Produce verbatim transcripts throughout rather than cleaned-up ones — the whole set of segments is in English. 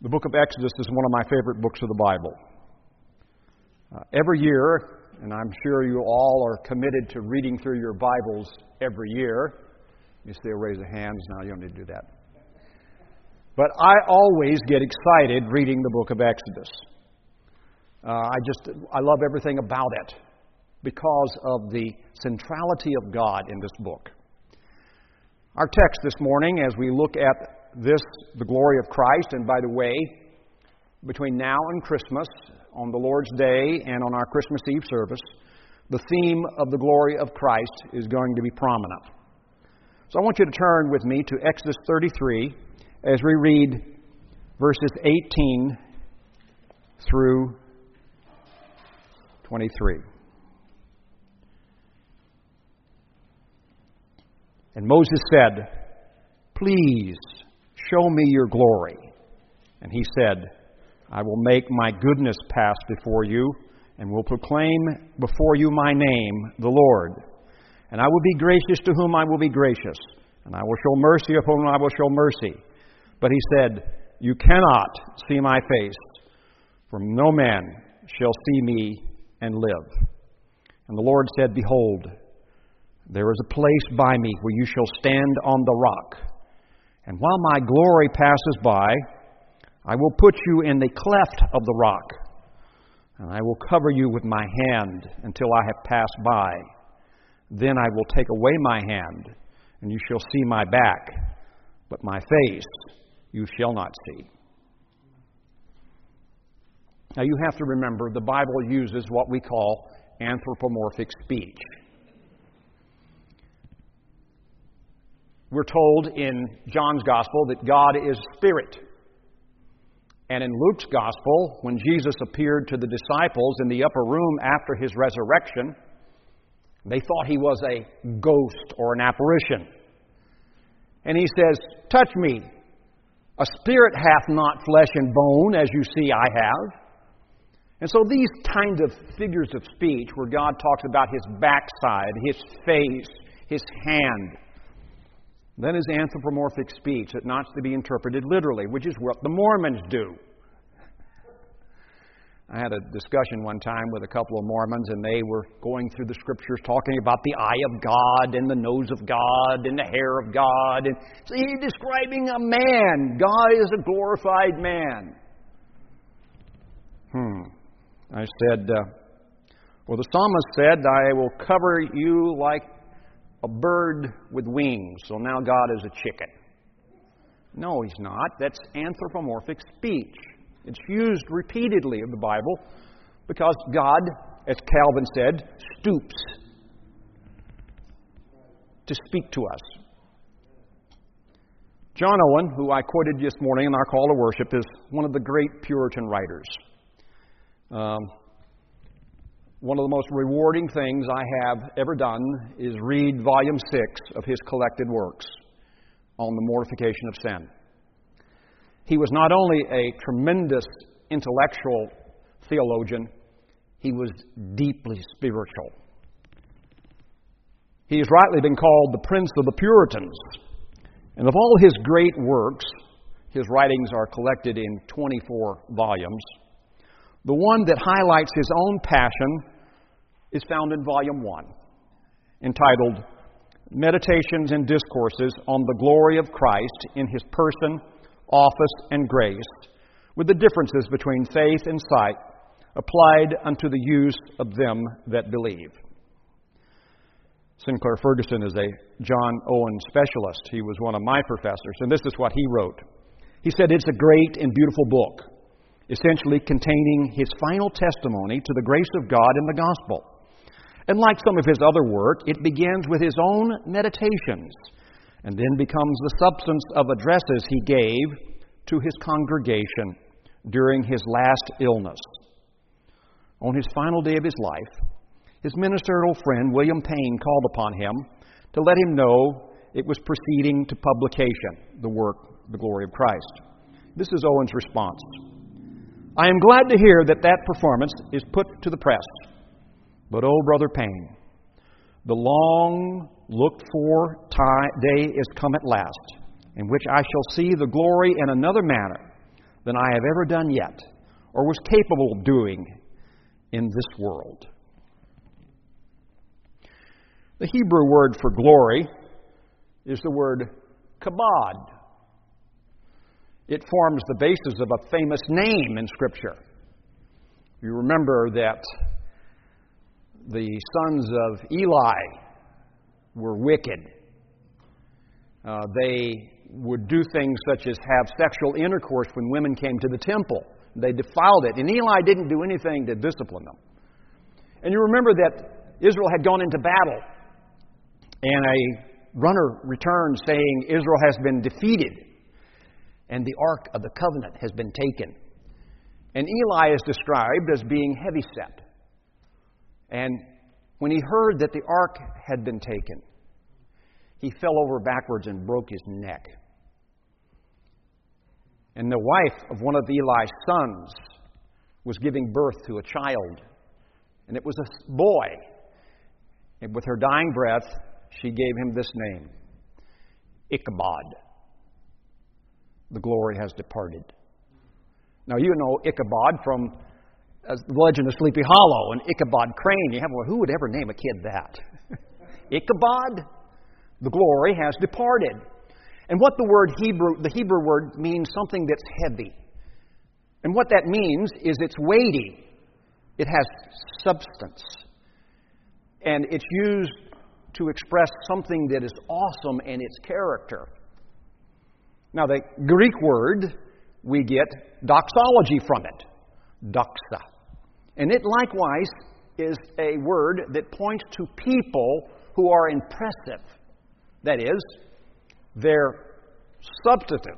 The book of Exodus is one of my favorite books of the Bible. Uh, every year, and I'm sure you all are committed to reading through your Bibles every year. You see a raise of hands now, you don't need to do that. But I always get excited reading the book of Exodus. Uh, I just, I love everything about it because of the centrality of God in this book. Our text this morning, as we look at this, the glory of Christ, and by the way, between now and Christmas, on the Lord's Day and on our Christmas Eve service, the theme of the glory of Christ is going to be prominent. So I want you to turn with me to Exodus thirty-three as we read verses eighteen through twenty-three. And Moses said, "Please show me your glory." And he said, "I will make my goodness pass before you, and will proclaim before you my name, the Lord. And I will be gracious to whom I will be gracious, and I will show mercy upon whom I will show mercy." But he said, "You cannot see my face, for no man shall see me and live." And the Lord said, "Behold, there is a place by me where you shall stand on the rock. And while my glory passes by, I will put you in the cleft of the rock, and I will cover you with my hand until I have passed by. Then I will take away my hand, and you shall see my back, but my face you shall not see." Now you have to remember, the Bible uses what we call anthropomorphic speech. We're told in John's Gospel that God is spirit. And in Luke's Gospel, when Jesus appeared to the disciples in the upper room after his resurrection, they thought he was a ghost or an apparition. And he says, "Touch me. A spirit hath not flesh and bone, as you see I have." And so these kind of figures of speech where God talks about his backside, his face, his hand, that is anthropomorphic speech that not to be interpreted literally, which is what the Mormons do. I had a discussion one time with a couple of Mormons, and they were going through the Scriptures talking about the eye of God and the nose of God and the hair of God. And so he's describing a man. God is a glorified man. Hmm. I said, uh, well, the psalmist said, "I will cover you like a bird with wings." So now God is a chicken. No, he's not. That's anthropomorphic speech. It's used repeatedly in the Bible because God, as Calvin said, stoops to speak to us. John Owen, who I quoted this morning in our call to worship, is one of the great Puritan writers. Um, One of the most rewarding things I have ever done is read volume six of his collected works on the mortification of sin. He was not only a tremendous intellectual theologian, he was deeply spiritual. He has rightly been called the Prince of the Puritans. And of all his great works, his writings are collected in twenty-four volumes. The one that highlights his own passion is found in volume one, entitled Meditations and Discourses on the Glory of Christ in His Person, Office, and Grace, with the differences between faith and sight, applied unto the use of them that believe. Sinclair Ferguson is a John Owen specialist. He was one of my professors, and this is what he wrote. He said, "It's a great and beautiful book, essentially containing his final testimony to the grace of God in the gospel. And like some of his other work, it begins with his own meditations and then becomes the substance of addresses he gave to his congregation during his last illness. On his final day of his life, his ministerial friend William Payne called upon him to let him know it was proceeding to publication, the work, The Glory of Christ. This is Owen's response. "I am glad to hear that that performance is put to the press. But, oh, Brother Payne, the long-looked-for day is come at last, in which I shall see the glory in another manner, than I have ever done yet, or was capable of doing in this world. The Hebrew word for glory is the word kabod. It forms the basis of a famous name in Scripture. You remember that the sons of Eli were wicked. Uh, they would do things such as have sexual intercourse when women came to the temple. They defiled it, and Eli didn't do anything to discipline them. And you remember that Israel had gone into battle, and a runner returned saying, Israel has been defeated, and the Ark of the Covenant has been taken. And Eli is described as being heavyset. And when he heard that the Ark had been taken, he fell over backwards and broke his neck. And the wife of one of Eli's sons was giving birth to a child. And it was a boy. And with her dying breath, she gave him this name, Ichabod. The glory has departed. Now, you know Ichabod from uh, the legend of Sleepy Hollow and Ichabod Crane. You have, well, who would ever name a kid that? Ichabod? The glory has departed. And what the word Hebrew, the Hebrew word means something that's heavy. And what that means is it's weighty. It has substance. And it's used to express something that is awesome in its character. Now, the Greek word, we get doxology from it. Doxa. And it likewise is a word that points to people who are impressive. That is, they're substantive.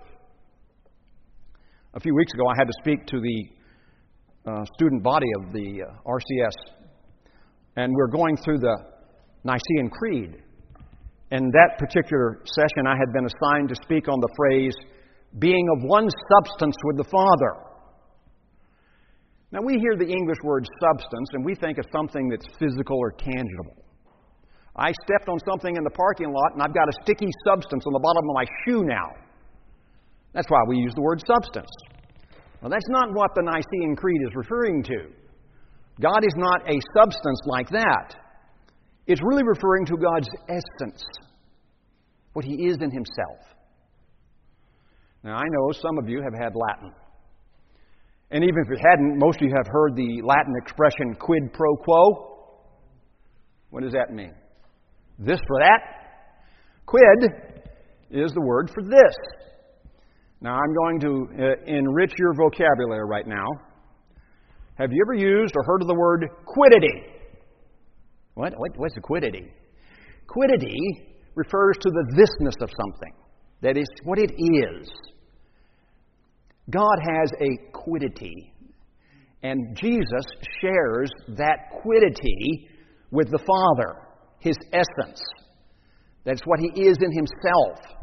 A few weeks ago, I had to speak to the uh, student body of the uh, R C S, and we're going through the Nicene Creed. In that particular session, I had been assigned to speak on the phrase, being of one substance with the Father. Now, we hear the English word substance, and we think of something that's physical or tangible. I stepped on something in the parking lot, and I've got a sticky substance on the bottom of my shoe now. That's why we use the word substance. Well, that's not what the Nicene Creed is referring to. God is not a substance like that. It's really referring to God's essence, what He is in Himself. Now, I know some of you have had Latin. And even if you hadn't, most of you have heard the Latin expression quid pro quo. What does that mean? This for that? Quid is the word for this. Now, I'm going to uh, enrich your vocabulary right now. Have you ever used or heard of the word quiddity? What? what? What's a quiddity? Quiddity refers to the thisness of something. That is what it is. God has a quiddity. And Jesus shares that quiddity with the Father, His essence. That's what He is in Himself.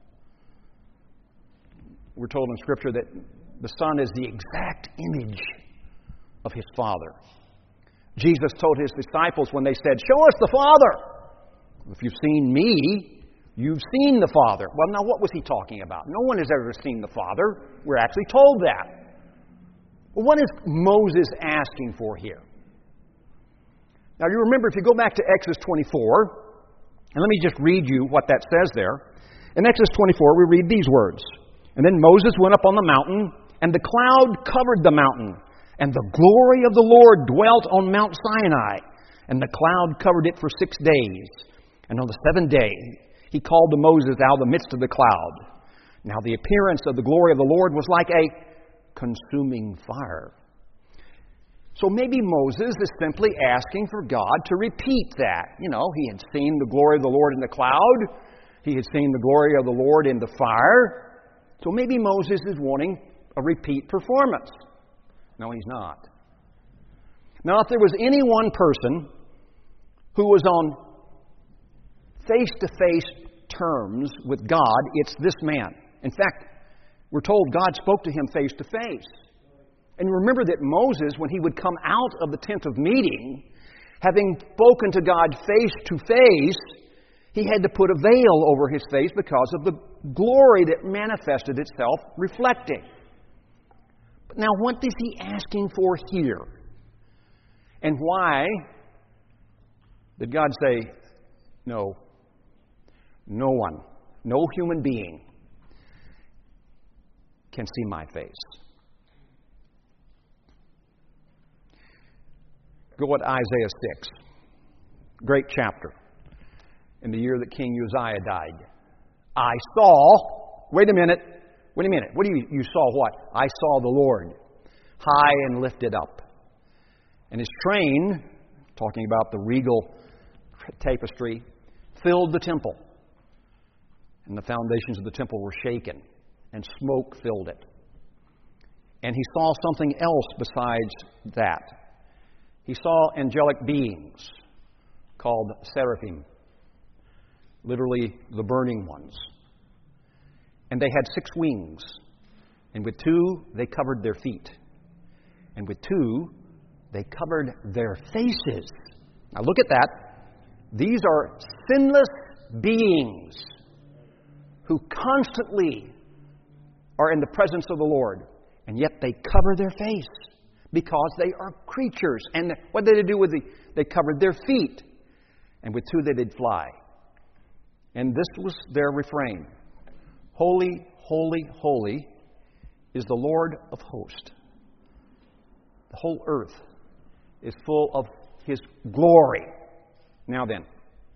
We're told in Scripture that the Son is the exact image of His Father. Jesus told His disciples when they said, "Show us the Father." If you've seen me, you've seen the Father. Well, now what was He talking about? No one has ever seen the Father. We're actually told that. Well, what is Moses asking for here? Now, you remember, if you go back to Exodus twenty-four, and let me just read you what that says there. In Exodus twenty-four, we read these words. And then Moses went up on the mountain, and the cloud covered the mountain, and the glory of the Lord dwelt on Mount Sinai, and the cloud covered it for six days. And on the seventh day, He called to Moses out of the midst of the cloud. Now the appearance of the glory of the Lord was like a consuming fire. So maybe Moses is simply asking for God to repeat that. You know, he had seen the glory of the Lord in the cloud. He had seen the glory of the Lord in the fire. So maybe Moses is wanting a repeat performance. No, he's not. Now, if there was any one person who was on face-to-face terms with God, it's this man. In fact, we're told God spoke to him face-to-face. And remember that Moses, when he would come out of the tent of meeting, having spoken to God face-to-face, he had to put a veil over his face because of the glory that manifested itself reflecting. Now, what is he asking for here? And why did God say, no, no one, no human being can see my face? Go to Isaiah six. Great chapter. In the year that King Uzziah died. I saw, wait a minute, wait a minute. What do you, you saw what? I saw the Lord high and lifted up. And his train, talking about the regal tapestry, filled the temple. And the foundations of the temple were shaken, and smoke filled it. And he saw something else besides that. He saw angelic beings called seraphim, literally the burning ones. And they had six wings, and with two they covered their feet, and with two they covered their faces. Now look at that. These are sinless beings who constantly are in the presence of the Lord, and yet they cover their face because they are creatures. And what did they do with the? They covered their feet, and with two they did fly. And this was their refrain: Holy, holy, holy is the Lord of hosts. The whole earth is full of His glory. Now then,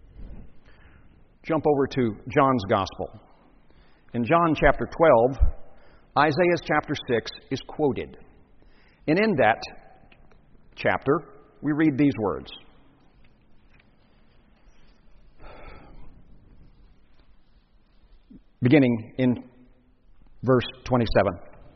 jump over to John's Gospel. In John chapter twelve, Isaiah chapter six is quoted. And in that chapter, we read these words. Beginning in verse twenty-seven.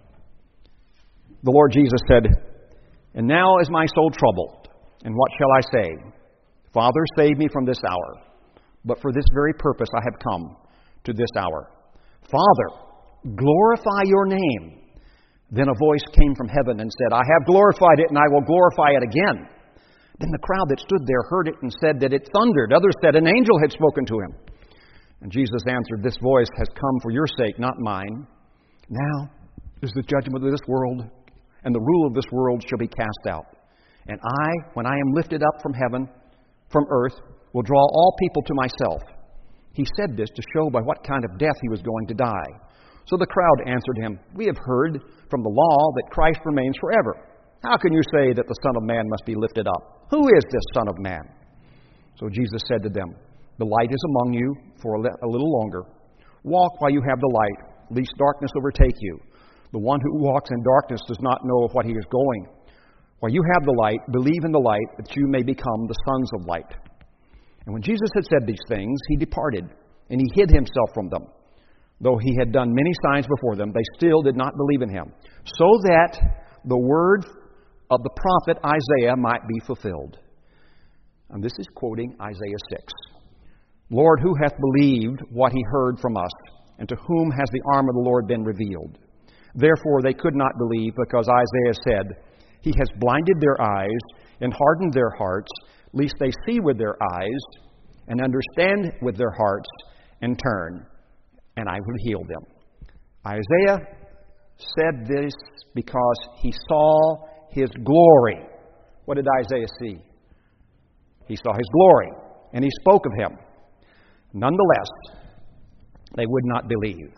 The Lord Jesus said, "And now is my soul troubled, and what shall I say? Father, save me from this hour. But for this very purpose I have come to this hour. Father, glorify your name." Then a voice came from heaven and said, "I have glorified it, and I will glorify it again." Then the crowd that stood there heard it and said that it thundered. Others said an angel had spoken to him. And Jesus answered, "This voice has come for your sake, not mine. Now is the judgment of this world, and the rule of this world shall be cast out. And I, when I am lifted up from heaven, from earth, will draw all people to myself." He said this to show by what kind of death he was going to die. So the crowd answered him, "We have heard from the law that Christ remains forever. How can you say that the Son of Man must be lifted up? Who is this Son of Man?" So Jesus said to them, "The light is among you for a little longer. Walk while you have the light, lest darkness overtake you. The one who walks in darkness does not know what he is going. While you have the light, believe in the light, that you may become the sons of light." And when Jesus had said these things, he departed, and he hid himself from them. Though he had done many signs before them, they still did not believe in him, so that the word of the prophet Isaiah might be fulfilled. And this is quoting Isaiah six. "Lord, who hath believed what he heard from us? And to whom has the arm of the Lord been revealed?" Therefore they could not believe, because Isaiah said, "He has blinded their eyes and hardened their hearts, lest they see with their eyes and understand with their hearts and turn, and I will heal them." Isaiah said this because he saw his glory. What did Isaiah see? He saw his glory, and he spoke of him. Nonetheless, they would not believe,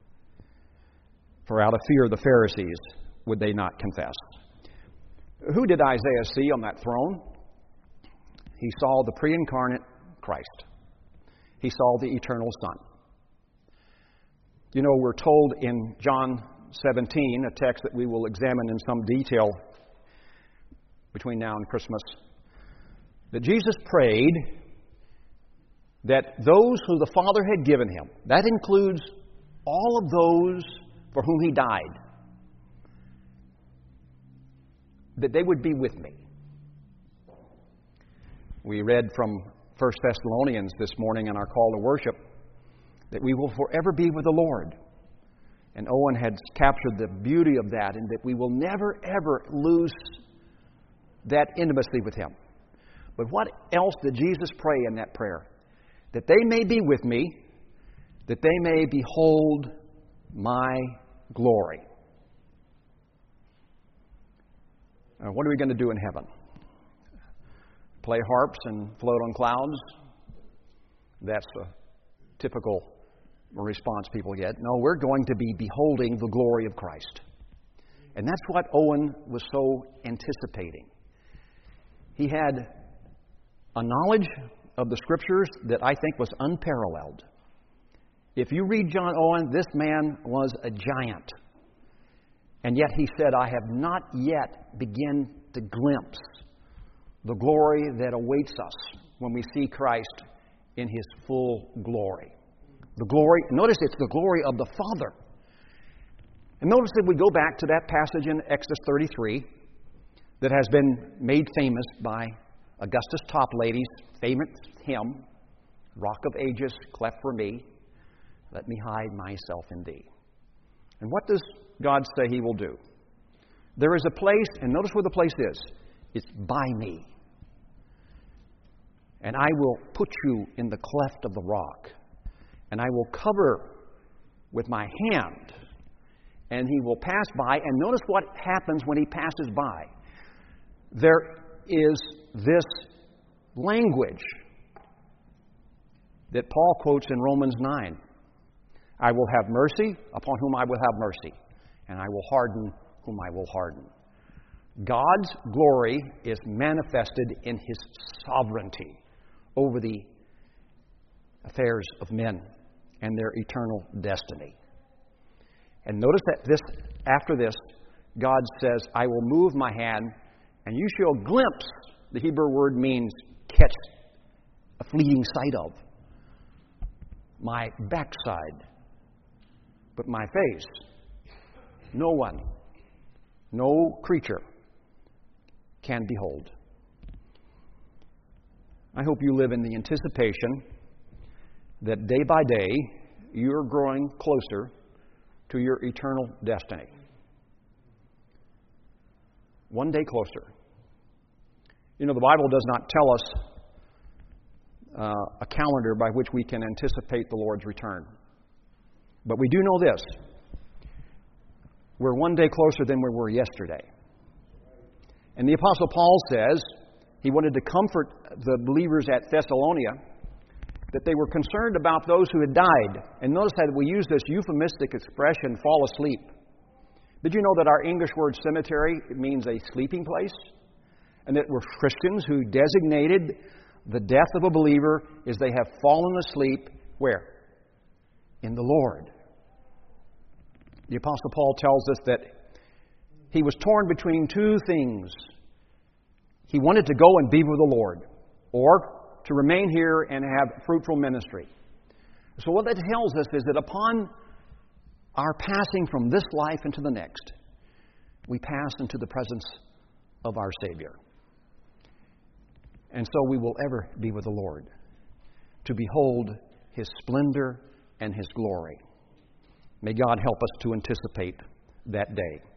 for out of fear of the Pharisees would they not confess. Who did Isaiah see on that throne? He saw the pre-incarnate Christ. He saw the eternal Son. You know, we're told in John seventeen, a text that we will examine in some detail between now and Christmas, that Jesus prayed that those who the Father had given him, that includes all of those for whom he died, that they would be with me. We read from First Thessalonians this morning in our call to worship that we will forever be with the Lord. And Owen had captured the beauty of that, and that we will never, ever lose that intimacy with him. But what else did Jesus pray in that prayer? That they may be with me, that they may behold my glory. Uh, what are we going to do in heaven? Play harps and float on clouds? That's a typical response people get. No, we're going to be beholding the glory of Christ. And that's what Owen was so anticipating. He had a knowledge of the Scriptures that I think was unparalleled. If you read John Owen, this man was a giant. And yet he said, I have not yet begun to glimpse the glory that awaits us when we see Christ in His full glory. The glory, notice it's the glory of the Father. And notice that we go back to that passage in Exodus thirty-three that has been made famous by Augustus Toplady's famous hymn, Rock of Ages, cleft for me, let me hide myself in Thee. And what does God say He will do? There is a place, and notice where the place is. It's by me. And I will put you in the cleft of the rock. And I will cover with my hand. And He will pass by. And notice what happens when He passes by. There is this language that Paul quotes in Romans nine. I will have mercy upon whom I will have mercy, and I will harden whom I will harden. God's glory is manifested in His sovereignty over the affairs of men and their eternal destiny. And notice that this, after this, God says, I will move my hand, and you shall glimpse. The Hebrew word means catch a fleeting sight of. My backside. But my face, no one, no creature can behold. I hope you live in the anticipation that day by day you're growing closer to your eternal destiny. One day closer. You know, the Bible does not tell us uh, a calendar by which we can anticipate the Lord's return. But we do know this. We're one day closer than we were yesterday. And the Apostle Paul says he wanted to comfort the believers at Thessalonica that they were concerned about those who had died. And notice that we use this euphemistic expression, fall asleep. Did you know that our English word cemetery means a sleeping place? And that we're Christians who designated the death of a believer is they have fallen asleep where? In the Lord. The Apostle Paul tells us that he was torn between two things. He wanted to go and be with the Lord, or to remain here and have fruitful ministry. So what that tells us is that upon our passing from this life into the next, we pass into the presence of our Savior. And so we will ever be with the Lord, to behold His splendor and His glory. May God help us to anticipate that day.